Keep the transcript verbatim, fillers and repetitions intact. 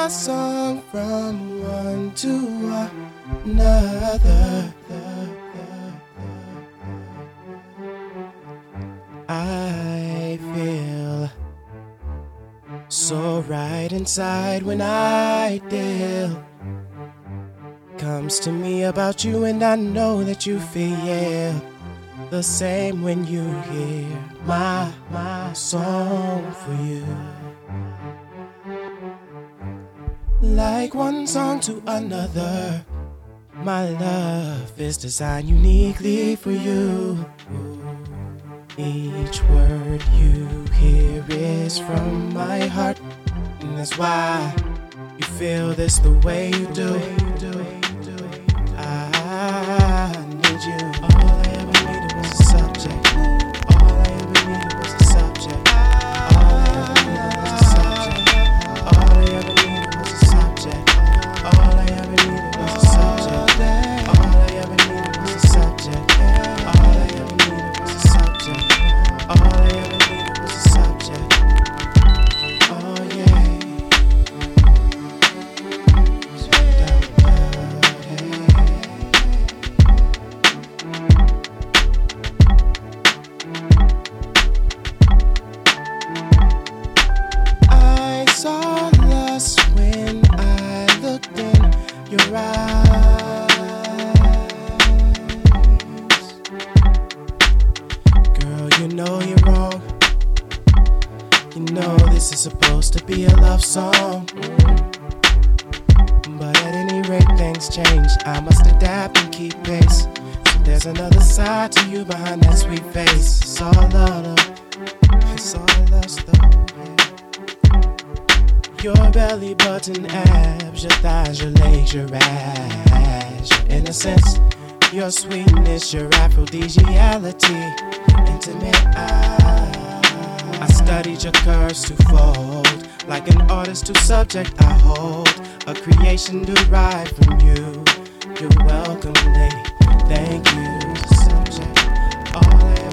a song from one to another. I feel so right inside when ideal comes to me about you, and I know that you feel the same when you hear my, my song for you. Like one song to another, my love is designed uniquely for you. Each word you hear is from my heart, and that's why you feel this the way you do. I need you. All I ever needed was a subject. All I ever needed was a subject. All I ever needed was a subject. All I ever needed was a subject. All I ever needed was a subject. All I ever needed was a subject. All I ever needed was a subject. All I ever needed was a subject. Oh yeah. I saw lust when I looked in your eyes. Girl, you know you're wrong. You know this is supposed to be a love song. But at any rate, things change. I must adapt and keep pace. So there's another side to you behind that sweet face. It's all love, it's all lust though, yeah. Your belly button, abs, your thighs, your legs, your ass, your innocence, your sweetness, your aphrodisiality, intimate. I, I studied your curves to fold, like an artist to subject I hold, a creation derived from you. You're welcome, lady. Thank you, subject. All I